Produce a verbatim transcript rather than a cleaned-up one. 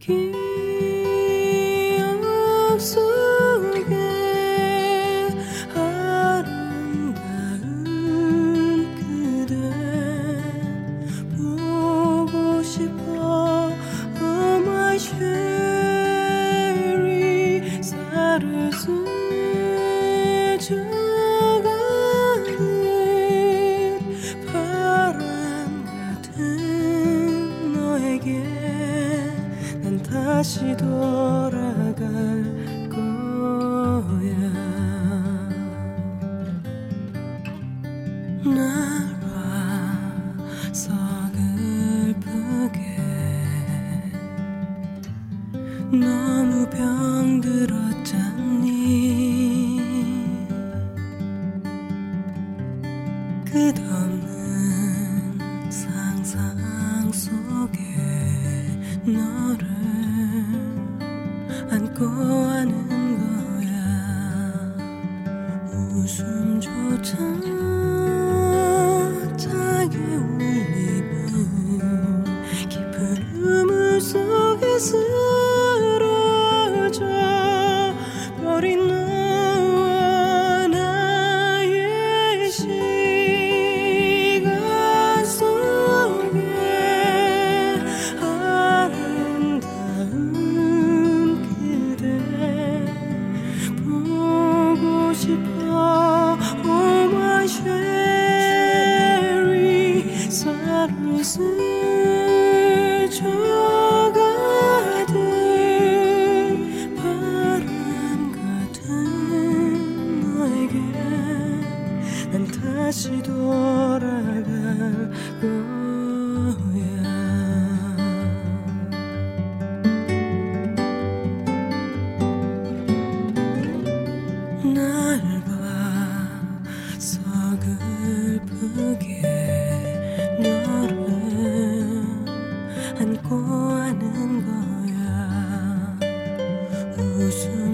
기억 속에 아름다운 그대 보고 싶어. Oh my cherry 살을 스쳐가듯 바람 같은 너에게 난 다시 돌아갈 거야. 날 봐서 슬프게 너무 병들었잖니. 끝없는 상상 속에 너를 안고 하는 거야. 웃음조차 작게 울리는 깊은 눈물 속에 쓰러져 버린 너와 나의 시간 속에 아름다운 그대 보고 싶어. Oh my cherry 살을 스쳐가듯 바람 같은 너에게 난 다시 돌아갈 거야. 날 봐서 슬프게 너를 안고 하는 거야. 웃음